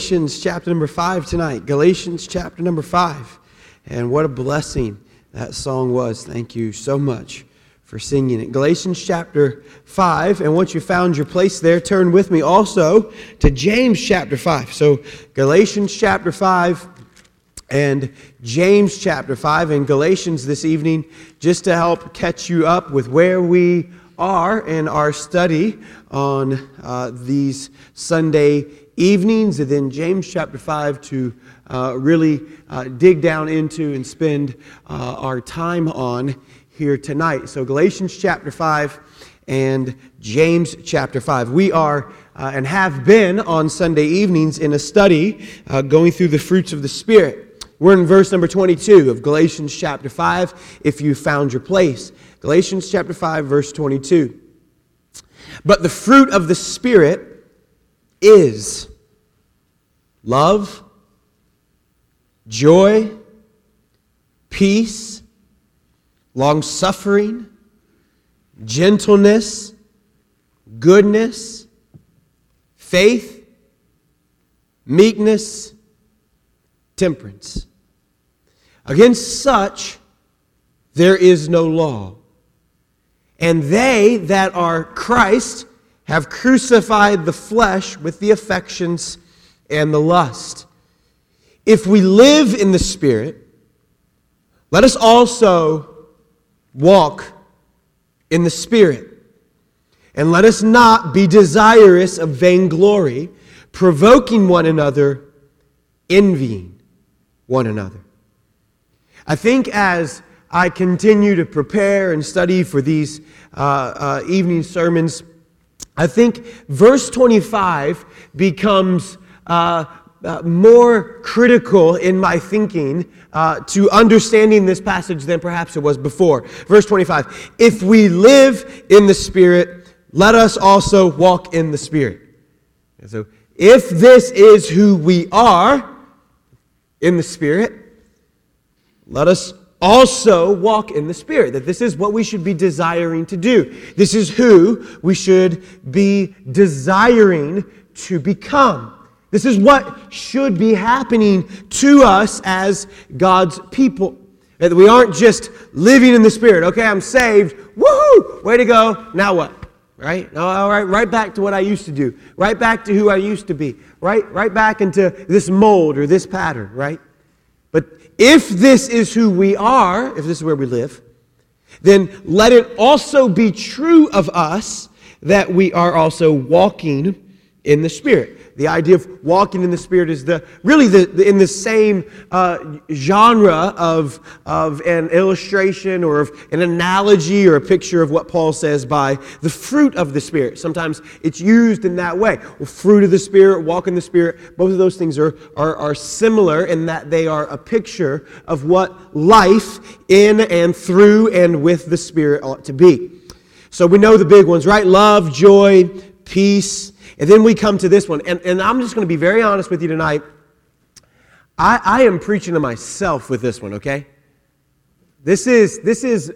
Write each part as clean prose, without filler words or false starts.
Galatians chapter number 5 tonight. Galatians chapter number 5. And what a blessing that song was. Thank you so much for singing it. Galatians chapter 5. And once you found your place there, turn with me also to James chapter 5. So Galatians chapter 5 and James chapter 5 and Galatians this evening, just to help catch you up with where we are in our study on these Sunday evenings, and then James chapter 5 to really dig down into and spend our time on here tonight. So Galatians chapter 5 and James chapter 5. We are and have been on Sunday evenings in a study going through the fruits of the Spirit. We're in verse number 22 of Galatians chapter 5, if you found your place. Galatians chapter 5, verse 22. But the fruit of the Spirit is love, joy, peace, long-suffering, gentleness, goodness, faith, meekness, temperance. Against such there is no law. And they that are Christ have crucified the flesh with the affections and the lust. If we live in the Spirit, let us also walk in the Spirit. And let us not be desirous of vainglory, provoking one another, envying one another. I think as I continue to prepare and study for these evening sermons, I think verse 25 becomes more critical in my thinking to understanding this passage than perhaps it was before. Verse 25, if we live in the Spirit, let us also walk in the Spirit. And so if this is who we are in the Spirit, let us also walk in the Spirit. That this is what we should be desiring to do. This is who we should be desiring to become. This is what should be happening to us as God's people. That we aren't just living in the Spirit. Okay, I'm saved. Woohoo! Way to go. Now what? Right? All right, right back to what I used to do. Right back to who I used to be. Right back into this mold or this pattern, right? But if this is who we are, if this is where we live, then let it also be true of us that we are also walking in the Spirit. The idea of walking in the Spirit is really in the same genre of an illustration or of an analogy or a picture of what Paul says by the fruit of the Spirit. Sometimes it's used in that way. Well, fruit of the Spirit, walk in the Spirit, both of those things are similar in that they are a picture of what life in and through and with the Spirit ought to be. So we know the big ones, right? Love, joy, peace. And then we come to this one, and I'm just going to be very honest with you tonight. I am preaching to myself with this one, okay? This is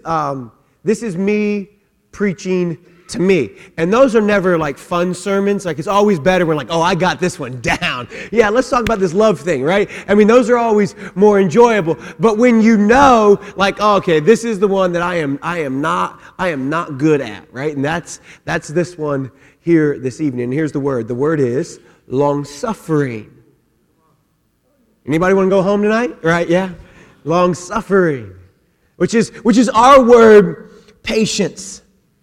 me preaching to me. And those are never like fun sermons. Like it's always better when like, oh, I got this one down. Yeah, let's talk about this love thing, right? I mean, those are always more enjoyable. But when you know, like, oh, okay, this is the one that I am not good at, right? And that's this one here this evening. And here's the word. The word is long-suffering. Anybody want to go home tonight? Right? Yeah. Long-suffering. Which is our word patience.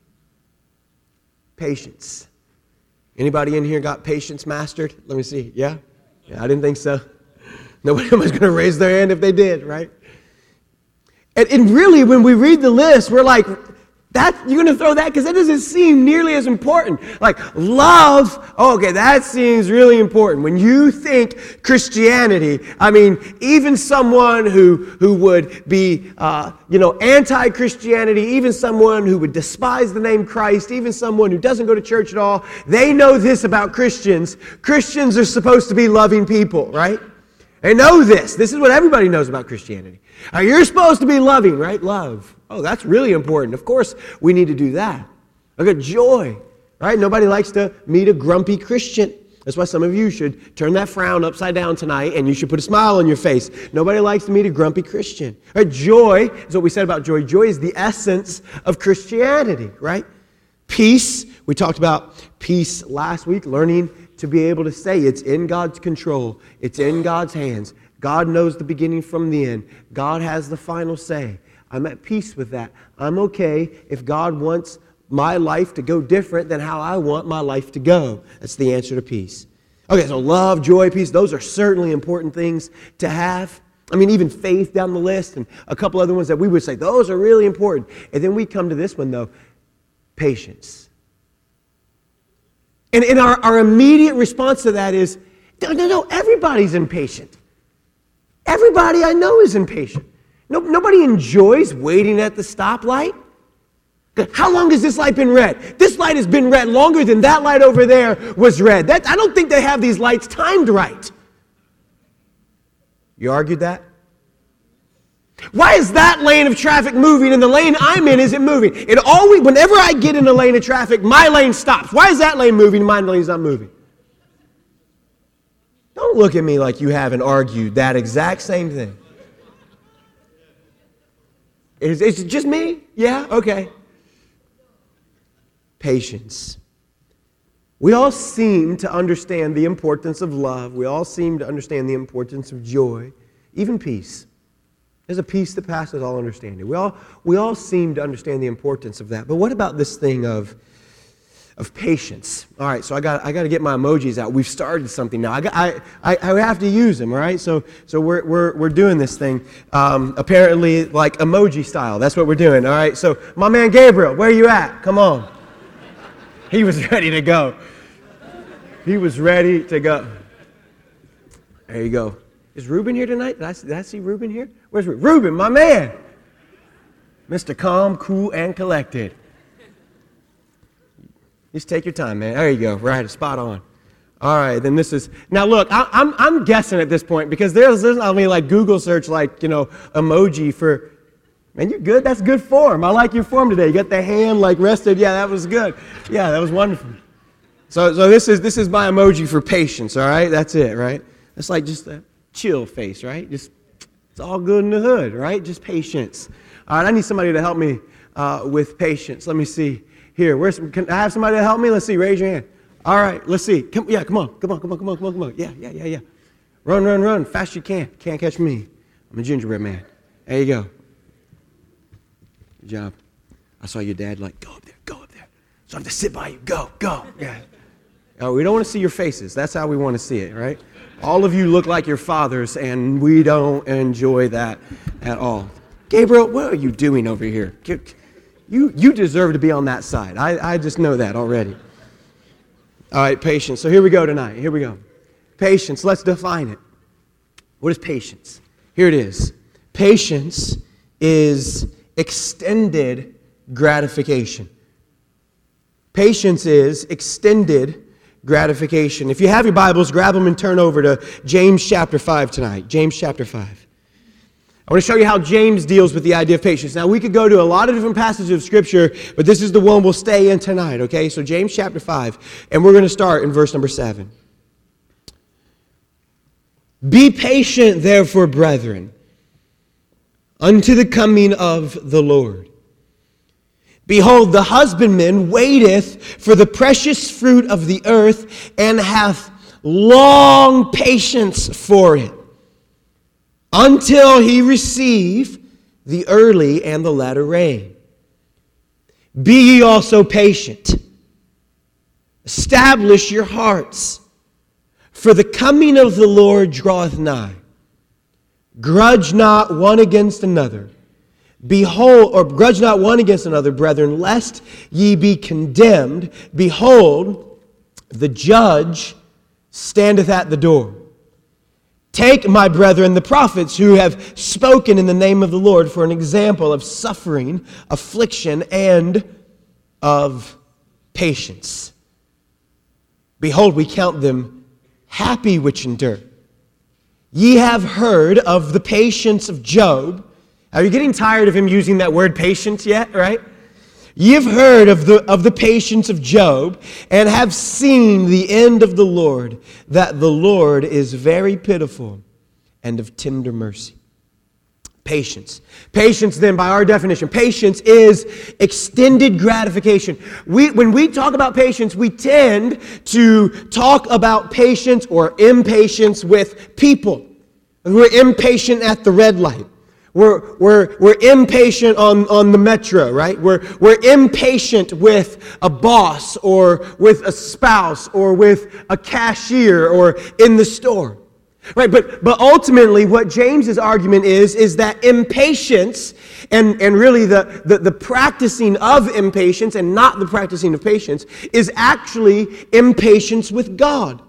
Patience. Anybody in here got patience mastered? Let me see. Yeah? Yeah, I didn't think so. Nobody was going to raise their hand if they did, right? And really, when we read the list, we're like, you're going to throw that because that doesn't seem nearly as important. Like love, okay, that seems really important. When you think Christianity, I mean, even someone who would be, anti-Christianity, even someone who would despise the name Christ, even someone who doesn't go to church at all, they know this about Christians. Christians are supposed to be loving people, right? They know this. This is what everybody knows about Christianity. You're supposed to be loving, right? Love. Oh, that's really important. Of course, we need to do that. Look at joy, right? Nobody likes to meet a grumpy Christian. That's why some of you should turn that frown upside down tonight and you should put a smile on your face. Nobody likes to meet a grumpy Christian. Right? Joy is what we said about joy. Joy is the essence of Christianity, right? Peace, we talked about peace last week, learning to be able to say it's in God's control. It's in God's hands. God knows the beginning from the end. God has the final say. I'm at peace with that. I'm okay if God wants my life to go different than how I want my life to go. That's the answer to peace. Okay, so love, joy, peace, those are certainly important things to have. I mean, even faith down the list and a couple other ones that we would say, those are really important. And then we come to this one, though, patience. And our immediate response to that is, no, everybody's impatient. Everybody I know is impatient. Nobody enjoys waiting at the stoplight. How long has this light been red? This light has been red longer than that light over there was red. I don't think they have these lights timed right. You argued that? Why is that lane of traffic moving and the lane I'm in isn't moving? Whenever I get in a lane of traffic, my lane stops. Why is that lane moving and my lane's not moving? Don't look at me like you haven't argued that exact same thing. Is it just me? Yeah? Okay. Patience. We all seem to understand the importance of love. We all seem to understand the importance of joy, even peace. There's a peace that passes all understanding. We all seem to understand the importance of that. But what about this thing of patience? All right, so I got to get my emojis out. We've started something now. I have to use them. All right, so we're doing this thing apparently like emoji style. That's what we're doing. All right, so my man Gabriel, where are you at? Come on. He was ready to go. He was ready to go. There you go. Is Reuben here tonight? Did I see Reuben here? Where's Reuben? Reuben, my man. Mr. Calm, cool, and collected. Just take your time, man. There you go. Right, spot on. All right, then this is... Now, look, I'm guessing at this point because there's I mean, like Google search, like, emoji for... Man, you're good. That's good form. I like your form today. You got the hand, like, rested. Yeah, that was good. Yeah, that was wonderful. So this is my emoji for patience, all right? That's it, right? It's like just a chill face, right? Just, it's all good in the hood, right? Just patience. All right, I need somebody to help me with patience. Let me see. Here, can I have somebody to help me? Let's see, raise your hand. All right, let's see. Come on. Yeah. Run, fast you can. Can't catch me. I'm a gingerbread man. There you go. Good job. I saw your dad like, go up there. So I have to sit by you. Go. Yeah. Oh, we don't want to see your faces. That's how we want to see it, right? All of you look like your fathers, and we don't enjoy that at all. Gabriel, what are you doing over here? You deserve to be on that side. I just know that already. All right, patience. So here we go tonight. Here we go. Patience, let's define it. What is patience? Here it is. Patience is extended gratification. Patience is extended gratification. If you have your Bibles, grab them and turn over to James chapter 5 tonight. James chapter 5. I want to show you how James deals with the idea of patience. Now, we could go to a lot of different passages of Scripture, but this is the one we'll stay in tonight, okay? So James chapter 5, and we're going to start in verse number 7. Be patient, therefore, brethren, unto the coming of the Lord. Behold, the husbandman waiteth for the precious fruit of the earth, and hath long patience for it, until he receive the early and the latter rain. Be ye also patient. Establish your hearts, for the coming of the Lord draweth nigh. Grudge not one against another. Grudge not one against another, brethren, lest ye be condemned. Behold, the judge standeth at the door. Take, my brethren, the prophets who have spoken in the name of the Lord for an example of suffering, affliction, and of patience. Behold, we count them happy which endure. Ye have heard of the patience of Job. Are you getting tired of him using that word patience yet, right? Ye have heard of the patience of Job, and have seen the end of the Lord, that the Lord is very pitiful and of tender mercy. Patience. Patience, then, by our definition, patience is extended gratification. When we talk about patience, we tend to talk about patience or impatience with people. We're impatient at the red light. We're impatient on the metro, right? We're impatient with a boss or with a spouse or with a cashier or in the store. Right, but ultimately what James's argument is that impatience and really the practicing of impatience and not the practicing of patience is actually impatience with God.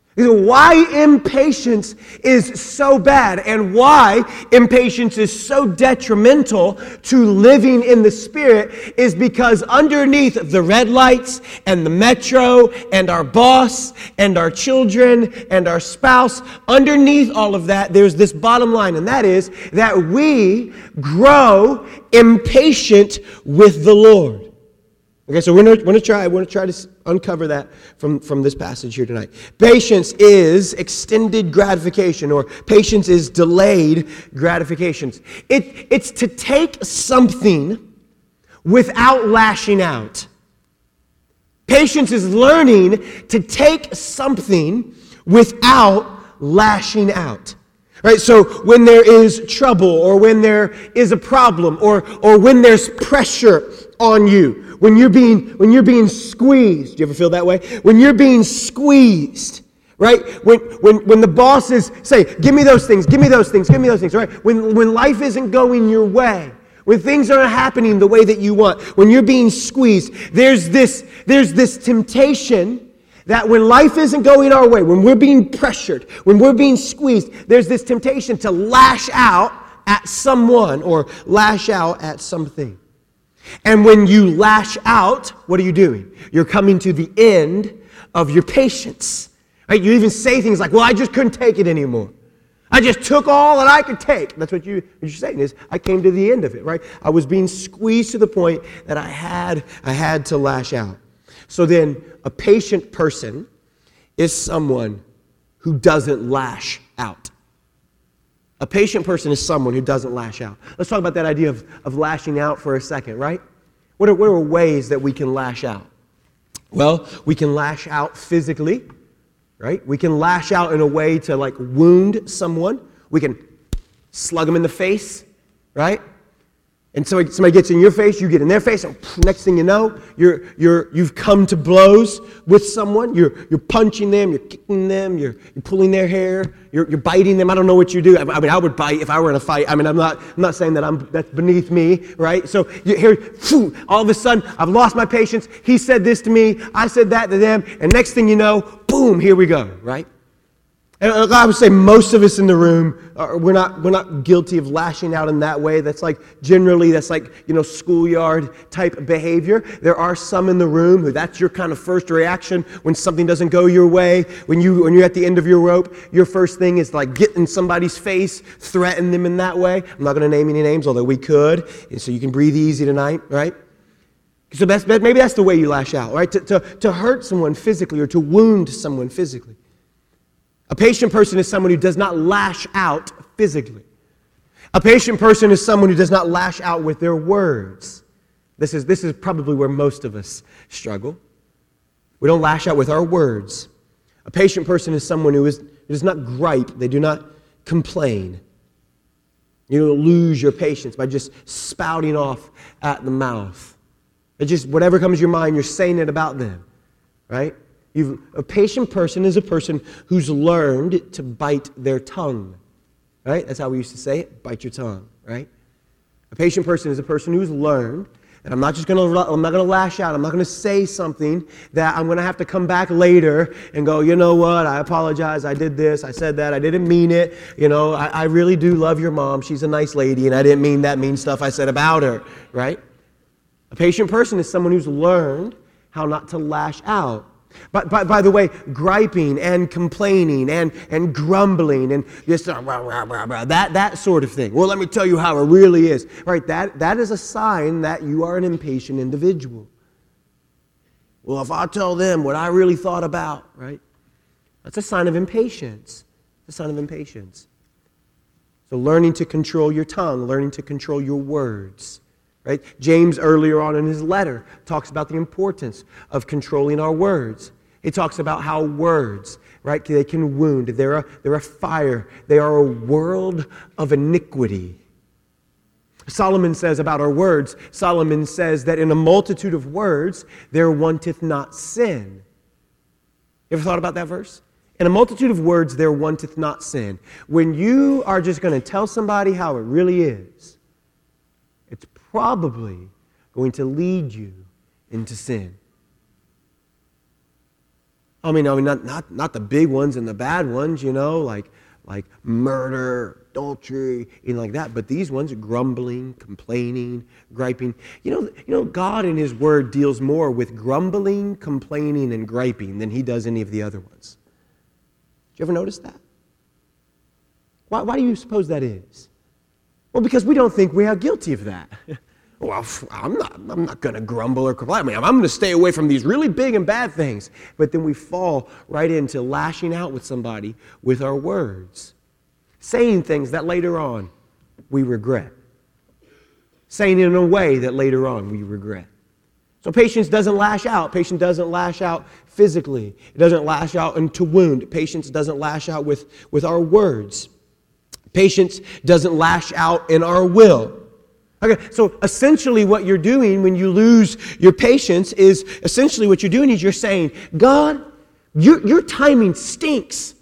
Why impatience is so bad and why impatience is so detrimental to living in the Spirit is because underneath the red lights and the metro and our boss and our children and our spouse, underneath all of that, there's this bottom line, and that is that we grow impatient with the Lord. Okay, so we're going to try to uncover that from this passage here tonight. Patience is extended gratification, or patience is delayed gratifications. It's to take something without lashing out. Patience is learning to take something without lashing out. Right? So when there is trouble, or when there is a problem, or when there's pressure on you, when you're being squeezed, do you ever feel that way? When you're being squeezed, right? When the bosses say, give me those things, right? When life isn't going your way, when things aren't happening the way that you want, when you're being squeezed, there's this temptation that when life isn't going our way, when we're being pressured, when we're being squeezed, there's this temptation to lash out at someone or lash out at something. And when you lash out, what are you doing? You're coming to the end of your patience. Right? You even say things like, well, I just couldn't take it anymore. I just took all that I could take. That's what you're saying is, I came to the end of it, right? I was being squeezed to the point that I had to lash out. So then, a patient person is someone who doesn't lash out. A patient person is someone who doesn't lash out. Let's talk about that idea of lashing out for a second, right? What are ways that we can lash out? Well, we can lash out physically, right? We can lash out in a way to like wound someone. We can slug them in the face, right? And somebody gets in your face, you get in their face, and next thing you know, you've come to blows with someone. You're punching them, you're kicking them, you're pulling their hair, you're biting them. I don't know what you do. I mean, I would bite if I were in a fight. I mean, I'm not saying that that's beneath me, right? So you hear, all of a sudden, I've lost my patience. He said this to me, I said that to them, and next thing you know, boom, here we go, right? And I would say most of us in the room, we're not guilty of lashing out in that way. That's like schoolyard type behavior. There are some in the room who that's your kind of first reaction when something doesn't go your way. When you're at the end of your rope, your first thing is like get in somebody's face, threaten them in that way. I'm not going to name any names, although we could, and so you can breathe easy tonight, right? So maybe that's the way you lash out, right? To hurt someone physically or to wound someone physically. A patient person is someone who does not lash out physically. A patient person is someone who does not lash out with their words. This is probably where most of us struggle. We don't lash out with our words. A patient person is someone who does not gripe. They do not complain. You don't lose your patience by just spouting off at the mouth. It just, whatever comes to your mind, you're saying it about them, right? A patient person is a person who's learned to bite their tongue, right? That's how we used to say it, bite your tongue, right? A patient person is a person who's learned that I'm not going to lash out. I'm not going to say something that I'm going to have to come back later and go, you know what, I apologize, I did this, I said that, I didn't mean it. You know, I really do love your mom. She's a nice lady, and I didn't mean that mean stuff I said about her, right? A patient person is someone who's learned how not to lash out. By the way, griping and complaining and grumbling and just that sort of thing. Well, let me tell you how it really is. Right? That is a sign that you are an impatient individual. Well, if I tell them what I really thought about, right? That's a sign of impatience. It's a sign of impatience. So learning to control your tongue, learning to control your words. Right? James, earlier on in his letter, talks about the importance of controlling our words. He talks about how words, right, they can wound. They're a fire. They are a world of iniquity. Solomon says about our words, Solomon says that in a multitude of words, there wanteth not sin. You ever thought about that verse? In a multitude of words, there wanteth not sin. When you are just going to tell somebody how it really is, it's probably going to lead you into sin. I mean, not the big ones and the bad ones, like murder, adultery, like that. But these ones, grumbling, complaining, griping. You know, God in His Word deals more with grumbling, complaining, and griping than He does any of the other ones. Did you ever notice that? Why do you suppose that is? Well, because we don't think we are guilty of that. Well, I'm not going to grumble or complain. I mean, I'm going to stay away from these really big and bad things. But then we fall right into lashing out with somebody with our words, saying things that later on we regret, saying it in a way that later on we regret. So patience doesn't lash out. Patience doesn't lash out physically. It doesn't lash out into wound. Patience doesn't lash out with our words. Patience doesn't lash out in our will. Okay, so essentially what you're doing when you lose your patience is essentially what you're doing is you're saying, God, your timing stinks.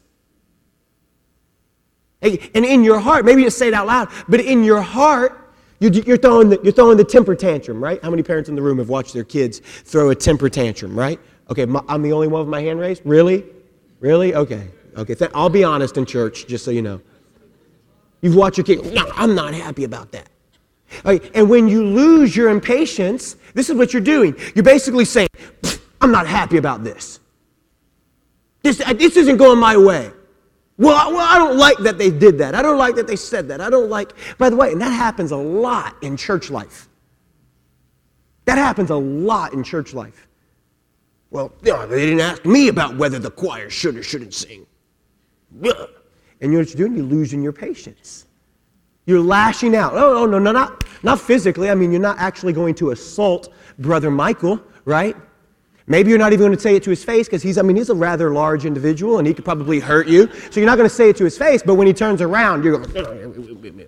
And in your heart, maybe you say it out loud, but in your heart, you're throwing the temper tantrum, right? How many parents in the room have watched their kids throw a temper tantrum, right? Okay, I'm the only one with my hand raised? Really? Really? Okay. I'll be honest in church, just so you know. You've watched your kid, no, I'm not happy about that. Okay, and when you lose your impatience, this is what you're doing. You're basically saying, I'm not happy about this. This isn't going my way. Well, I don't like that they did that. I don't like that they said that. I don't like, by the way, and that happens a lot in church life. That happens a lot in church life. Well, they didn't ask me about whether the choir should or shouldn't sing. And you know what you're doing? You're losing your patience. You're lashing out. Oh, no, not physically. I mean, you're not actually going to assault Brother Michael, right? Maybe you're not even going to say it to his face because he's a rather large individual and he could probably hurt you. So you're not going to say it to his face, but when he turns around, you're going,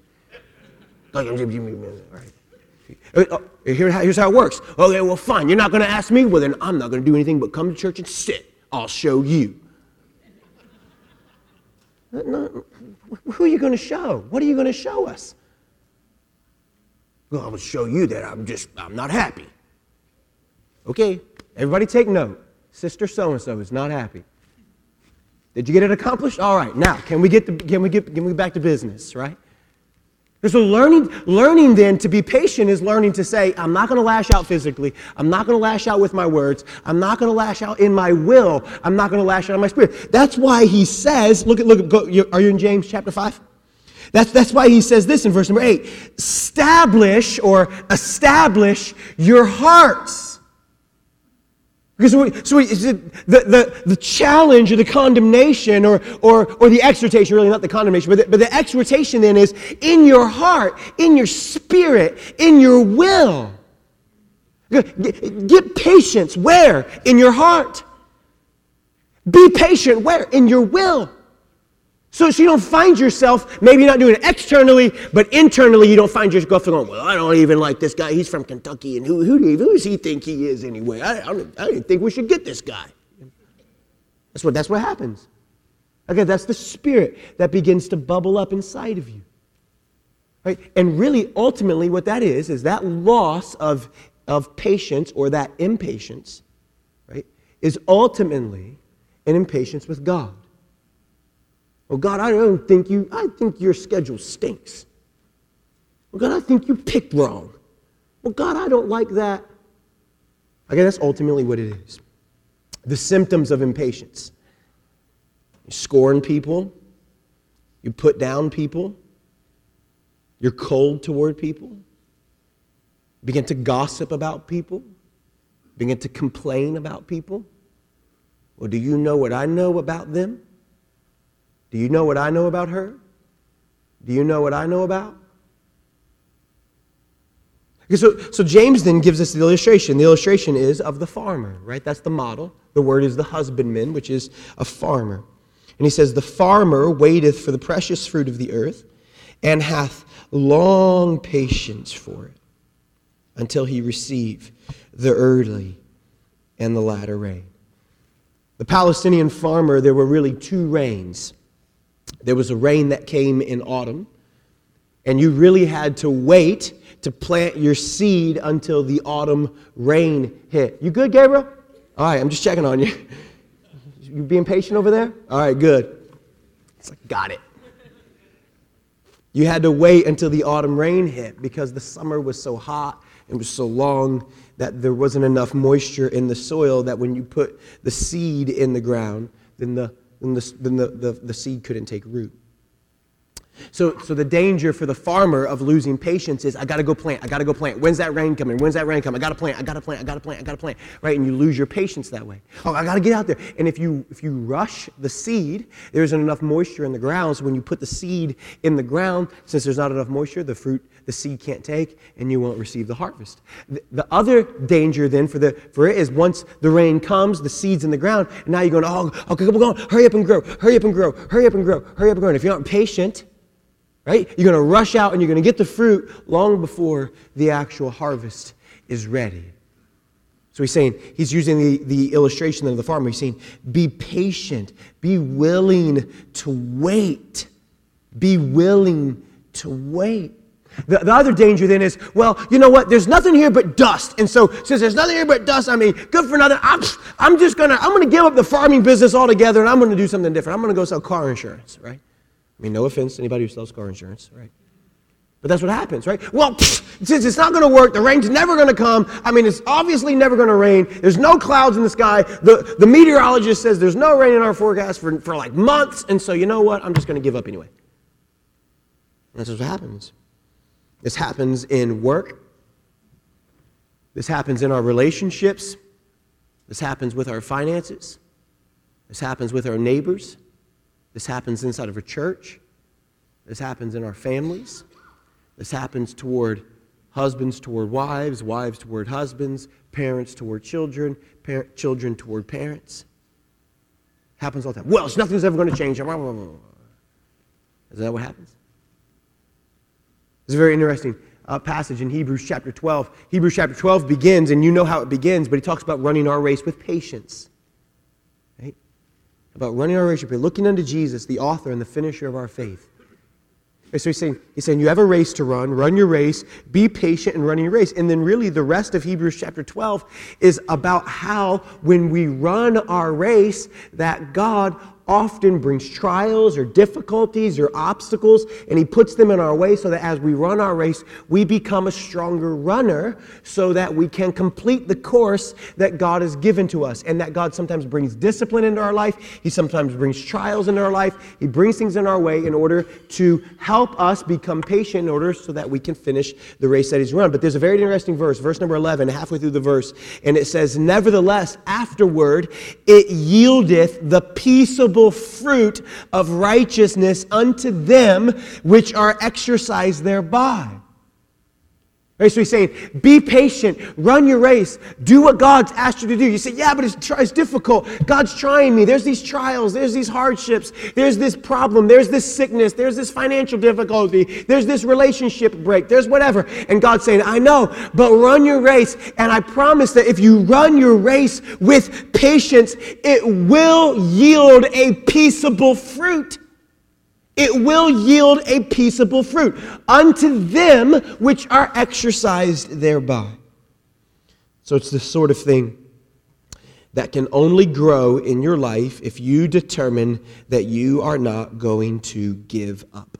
here's how it works. Okay, well, fine. You're not going to ask me? Well, then I'm not going to do anything but come to church and sit. I'll show you. No, who are you going to show? What are you going to show us? Well, I will show you that I'm not happy. Okay, everybody take note. Sister so-and-so is not happy. Did you get it accomplished? All right, now, can we get back to business, right? So learning then to be patient is learning to say, I'm not going to lash out physically. I'm not going to lash out with my words. I'm not going to lash out in my will. I'm not going to lash out in my spirit. That's why he says, are you in James chapter 5? That's why he says this in verse number 8. Establish your hearts. Because the challenge or the condemnation or the exhortation, really not the condemnation, but the exhortation then is in your heart, in your spirit, in your will. Get patience where? In your heart. Be patient where? In your will. So you don't find yourself, maybe you're not doing it externally, but internally you don't find yourself going, well, I don't even like this guy. He's from Kentucky, and who does he think he is anyway? I didn't think we should get this guy. That's what happens. Okay, that's the spirit that begins to bubble up inside of you. Right? And really, ultimately, what that is that loss of patience or that impatience, right, is ultimately an impatience with God. Well, God, I think your schedule stinks. Well, God, I think you picked wrong. Well, God, I don't like that. Okay, that's ultimately what it is. the symptoms of impatience. You scorn people. You put down people. You're cold toward people. Begin to gossip about people. Begin to complain about people. Well, do you know what I know about them? Do you know what I know about her? Do you know what I know about? Okay, so James then gives us the illustration. The illustration is of the farmer, right? That's the model. The word is the husbandman, which is a farmer. And he says, the farmer waiteth for the precious fruit of the earth, and hath long patience for it, until he receive the early and the latter rain. The Palestinian farmer, there were really two rains. There was a rain that came in autumn, and you really had to wait to plant your seed until the autumn rain hit. You good, Gabriel? All right, I'm just checking on you. You being patient over there? All right, good. It's like, got it. You had to wait until the autumn rain hit because the summer was so hot and was so long that there wasn't enough moisture in the soil that when you put the seed in the ground, then the seed couldn't take root. So the danger for the farmer of losing patience is, I got to go plant. When's that rain coming? I got to plant. Right? And you lose your patience that way. Oh, I got to get out there. And if you rush the seed, there isn't enough moisture in the ground. So when you put the seed in the ground, since there's not enough moisture, the seed can't take, and you won't receive the harvest. The other danger then for it is once the rain comes, the seed's in the ground, and now you're going, okay, come on, hurry up and grow. And if you're not patient, right? You're going to rush out and you're going to get the fruit long before the actual harvest is ready. So he's using the illustration of the farmer. He's saying, be patient. Be willing to wait. Be willing to wait. The other danger then is, well, you know what? There's nothing here but dust. And so since there's nothing here but dust, good for nothing. I'm going to give up the farming business altogether and I'm going to do something different. I'm going to go sell car insurance, right? No offense to anybody who sells car insurance, right? But that's what happens, right? Well, since it's not going to work, the rain's never going to come. It's obviously never going to rain. There's no clouds in the sky. The meteorologist says there's no rain in our forecast for like months. And so you know what? I'm just going to give up anyway. And that's what happens. This happens in work. This happens in our relationships. This happens with our finances. This happens with our neighbors. This happens inside of a church. This happens in our families. This happens toward husbands toward wives, wives toward husbands, parents toward children, children toward parents. Happens all the time. Well, nothing's ever going to change. Is that what happens? It's a very interesting passage in Hebrews chapter 12. Hebrews chapter 12 begins, and you know how it begins, but he talks about running our race with patience. Right? About running our race, looking unto Jesus, the author and the finisher of our faith. So he's saying, you have a race to run your race, be patient in running your race. And then really the rest of Hebrews chapter 12 is about how when we run our race, that God often brings trials or difficulties or obstacles, and he puts them in our way so that as we run our race, we become a stronger runner so that we can complete the course that God has given to us. And that God sometimes brings discipline into our life. He sometimes brings trials into our life. He brings things in our way in order to help us become patient in order so that we can finish the race that he's run. But there's a very interesting verse number 11, halfway through the verse, and it says, nevertheless, afterward, it yieldeth the peaceable fruit of righteousness unto them which are exercised thereby. Right, so he's saying, be patient, run your race, do what God's asked you to do. You say, yeah, but it's difficult. God's trying me. There's these trials, there's these hardships, there's this problem, there's this sickness, there's this financial difficulty, there's this relationship break, there's whatever. And God's saying, I know, but run your race. And I promise that if you run your race with patience, it will yield a peaceable fruit. It will yield a peaceable fruit unto them which are exercised thereby. So it's the sort of thing that can only grow in your life if you determine that you are not going to give up.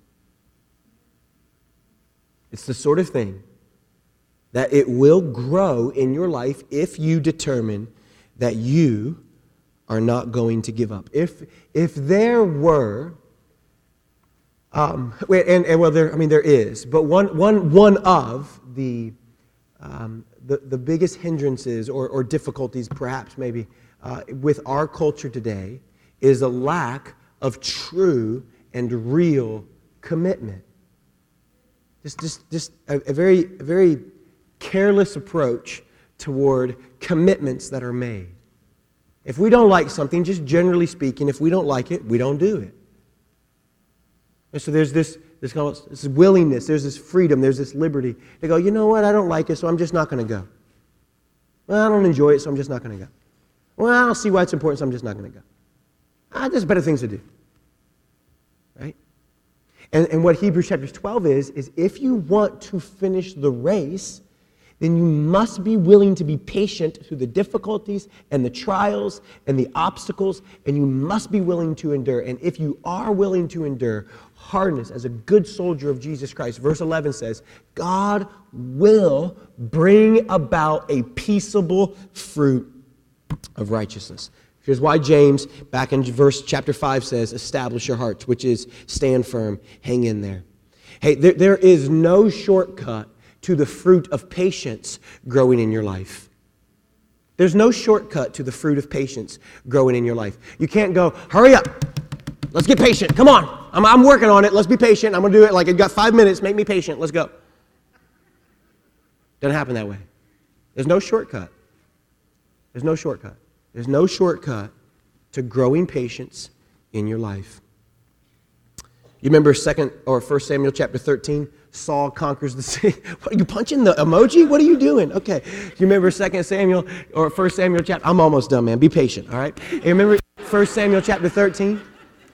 It's the sort of thing that it will grow in your life if you determine that you are not going to give up. If there were, there is, but one of the biggest hindrances or difficulties, perhaps maybe, with our culture today is a lack of true and real commitment. Just a very careless approach toward commitments that are made. If we don't like something, just generally speaking, if we don't like it, we don't do it. And so there's this willingness, there's this freedom, there's this liberty to go, you know what, I don't like it, so I'm just not going to go. Well, I don't enjoy it, so I'm just not going to go. Well, I don't see why it's important, so I'm just not going to go. There's better things to do. Right? And what Hebrews chapter 12 is if you want to finish the race, then you must be willing to be patient through the difficulties and the trials and the obstacles, and you must be willing to endure. And if you are willing to endure hardness as a good soldier of Jesus Christ, verse 11 says, God will bring about a peaceable fruit of righteousness. Here's why James, back in chapter 5, says, establish your hearts, which is stand firm, hang in there. Hey, there is no shortcut to the fruit of patience growing in your life. There's no shortcut to the fruit of patience growing in your life. You can't go, hurry up, let's get patient, come on, I'm working on it, let's be patient, I'm going to do it, like I've got 5 minutes, make me patient, let's go. Doesn't happen that way. There's no shortcut. There's no shortcut. There's no shortcut to growing patience in your life. You remember 1 Samuel chapter 13? Saul conquers the city. What, are you punching the emoji? What are you doing? Okay. You remember 2 Samuel or 1 Samuel chapter? I'm almost done, man. Be patient, all right? You remember 1 Samuel chapter 13?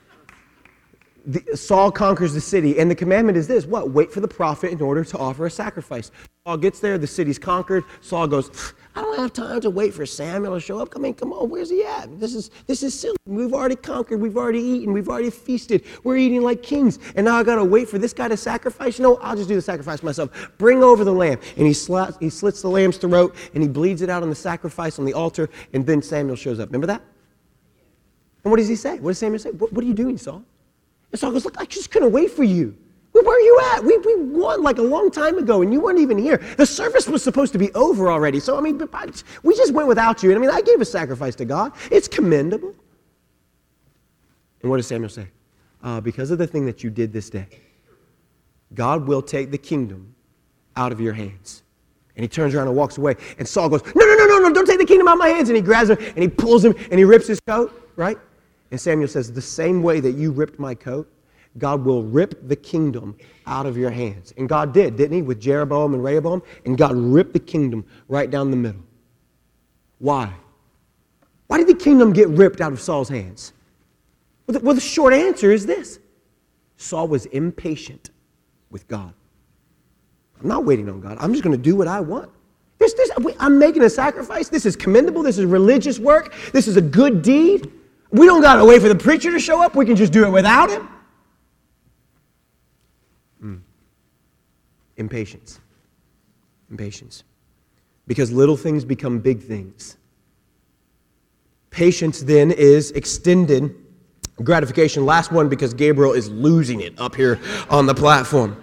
Saul conquers the city, and the commandment is this. What? Wait for the prophet in order to offer a sacrifice. Saul gets there, the city's conquered. Saul goes, I don't have time to wait for Samuel to show up. Come on, where's he at? This is silly. We've already conquered, we've already eaten, we've already feasted. We're eating like kings, and now I got to wait for this guy to sacrifice? No, I'll just do the sacrifice myself. Bring over the lamb. And he slits the lamb's throat, and he bleeds it out on the sacrifice on the altar, and then Samuel shows up. Remember that? And what does he say? What does Samuel say? What are you doing, Saul? And Saul goes, look, I just couldn't wait for you. Where are you at? We won like a long time ago, and you weren't even here. The service was supposed to be over already. So, we just went without you. And I gave a sacrifice to God. It's commendable. And what does Samuel say? Because of the thing that you did this day, God will take the kingdom out of your hands. And he turns around and walks away. And Saul goes, no, don't take the kingdom out of my hands. And he grabs him, and he pulls him, and he rips his coat, right? And Samuel says, the same way that you ripped my coat, God will rip the kingdom out of your hands. And God did, didn't he, with Jeroboam and Rehoboam? And God ripped the kingdom right down the middle. Why? Why did the kingdom get ripped out of Saul's hands? Well, the short answer is this. Saul was impatient with God. I'm not waiting on God. I'm just going to do what I want. I'm making a sacrifice. This is commendable. This is religious work. This is a good deed. We don't got to wait for the preacher to show up. We can just do it without him. Impatience. Because little things become big things. Patience then is extended gratification. Last one, because Gabriel is losing it up here on the platform.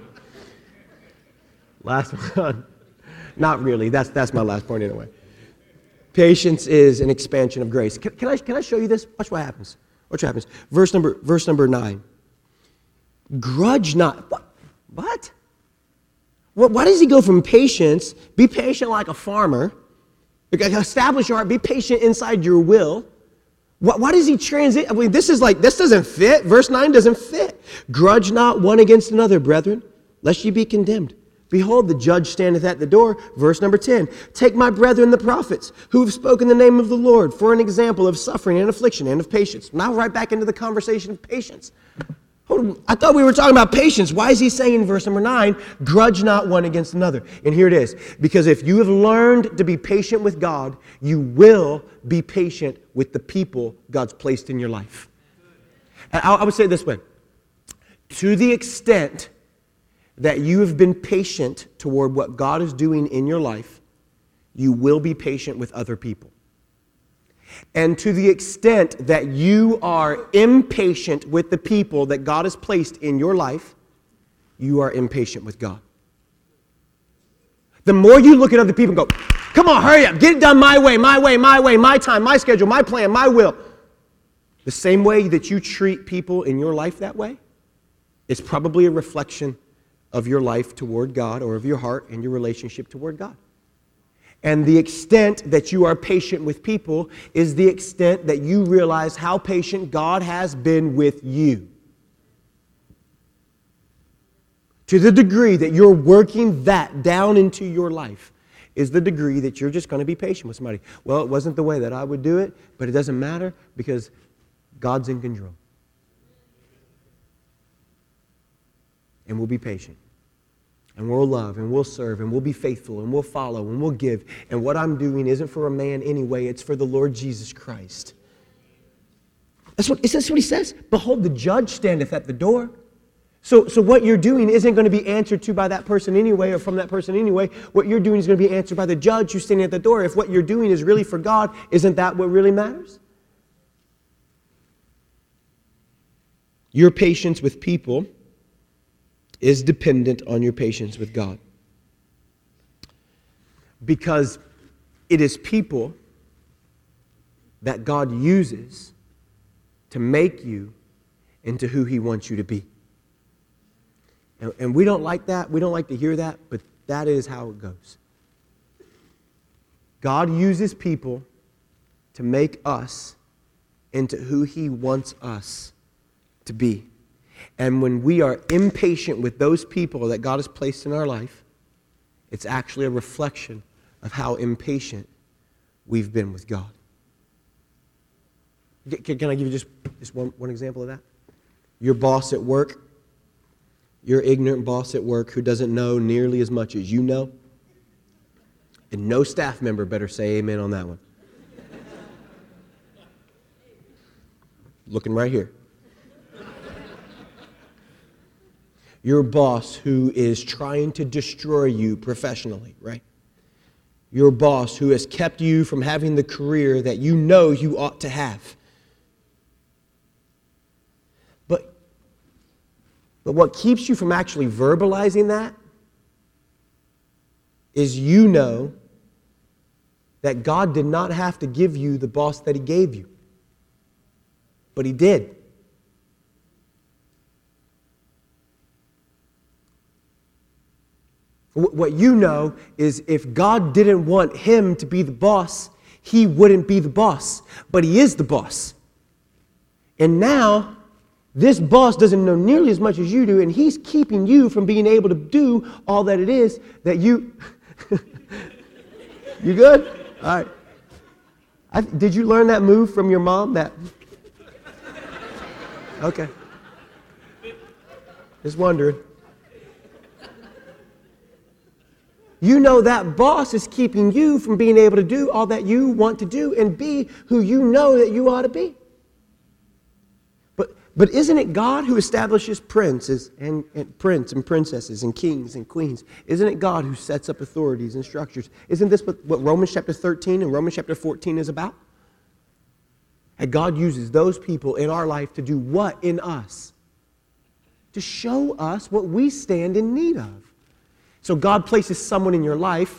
Last one. Not really. That's my last point anyway. Patience is an expansion of grace. Can I show you this? Watch what happens. Verse number 9. Grudge not. What? Why does he go from patience, be patient like a farmer, establish your heart, be patient inside your will? Why does he transit? This doesn't fit. Verse 9 doesn't fit. Grudge not one against another, brethren, lest ye be condemned. Behold, the judge standeth at the door. Verse number 10. Take my brethren the prophets, who have spoken the name of the Lord, for an example of suffering and affliction and of patience. Now right back into the conversation of patience. I thought we were talking about patience. Why is he saying in verse number 9, grudge not one against another? And here it is. Because if you have learned to be patient with God, you will be patient with the people God's placed in your life. And I would say it this way. To the extent that you have been patient toward what God is doing in your life, you will be patient with other people. And to the extent that you are impatient with the people that God has placed in your life, you are impatient with God. The more you look at other people and go, come on, hurry up, get it done my way, my time, my schedule, my plan, my will. The same way that you treat people in your life that way is probably a reflection of your life toward God, or of your heart and your relationship toward God. And the extent that you are patient with people is the extent that you realize how patient God has been with you. To the degree that you're working that down into your life is the degree that you're just going to be patient with somebody. Well, it wasn't the way that I would do it, but it doesn't matter because God's in control. And we'll be patient. And we'll love, and we'll serve, and we'll be faithful, and we'll follow, and we'll give. And what I'm doing isn't for a man anyway, it's for the Lord Jesus Christ. That's what he says. Behold, the judge standeth at the door. So what you're doing isn't going to be answered to by that person anyway, or from that person anyway. What you're doing is going to be answered by the judge who's standing at the door. If what you're doing is really for God, isn't that what really matters? Your patience with people is dependent on your patience with God. Because it is people that God uses to make you into who He wants you to be. And we don't like that. We don't like to hear that, but that is how it goes. God uses people to make us into who He wants us to be. And when we are impatient with those people that God has placed in our life, it's actually a reflection of how impatient we've been with God. Can I give you just one example of that? Your boss at work, your ignorant boss at work who doesn't know nearly as much as you know, and no staff member better say amen on that one. Looking right here. Your boss who is trying to destroy you professionally, right? Your boss who has kept you from having the career that you know you ought to have. But what keeps you from actually verbalizing that is you know that God did not have to give you the boss that He gave you. But He did. What you know is if God didn't want him to be the boss, he wouldn't be the boss. But he is the boss. And now, this boss doesn't know nearly as much as you do, and he's keeping you from being able to do all that it is that you... You good? All right. Did you learn that move from your mom? Okay. Just wondering. You know that boss is keeping you from being able to do all that you want to do and be who you know that you ought to be. But isn't it God who establishes princes and princesses and kings and queens? Isn't it God who sets up authorities and structures? Isn't this what Romans chapter 13 and Romans chapter 14 is about? And God uses those people in our life to do what in us? To show us what we stand in need of. So God places someone in your life.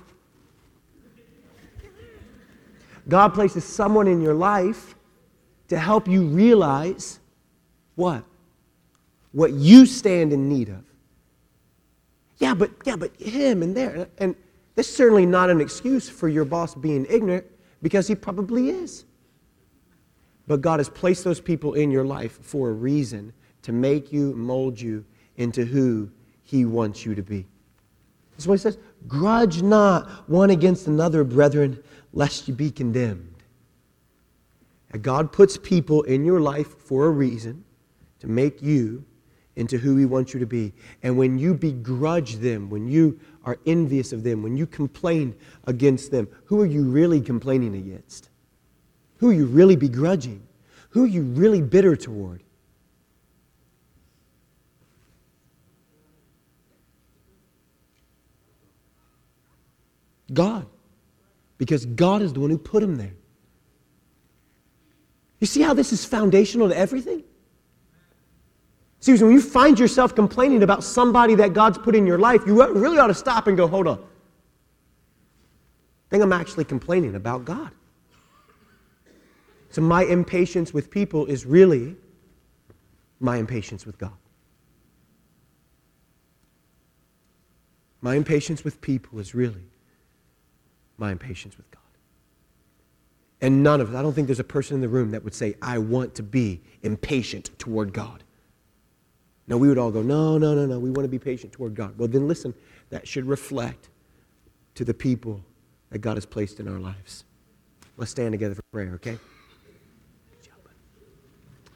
God places someone in your life to help you realize what? What you stand in need of. Yeah, but him and there. And that's certainly not an excuse for your boss being ignorant, because he probably is. But God has placed those people in your life for a reason, to make you, mold you into who he wants you to be. That's what he says. Grudge not one against another, brethren, lest you be condemned. And God puts people in your life for a reason, to make you into who he wants you to be. And when you begrudge them, when you are envious of them, when you complain against them, who are you really complaining against? Who are you really begrudging? Who are you really bitter toward? God. Because God is the one who put them there. You see how this is foundational to everything? See, when you find yourself complaining about somebody that God's put in your life, you really ought to stop and go, hold on. I think I'm actually complaining about God. So my impatience with people is really my impatience with God. My impatience with people is really my impatience with God. And none of us, I don't think there's a person in the room that would say, I want to be impatient toward God. No, we would all go, no, we want to be patient toward God. Well, then listen, that should reflect to the people that God has placed in our lives. Let's stand together for prayer, okay?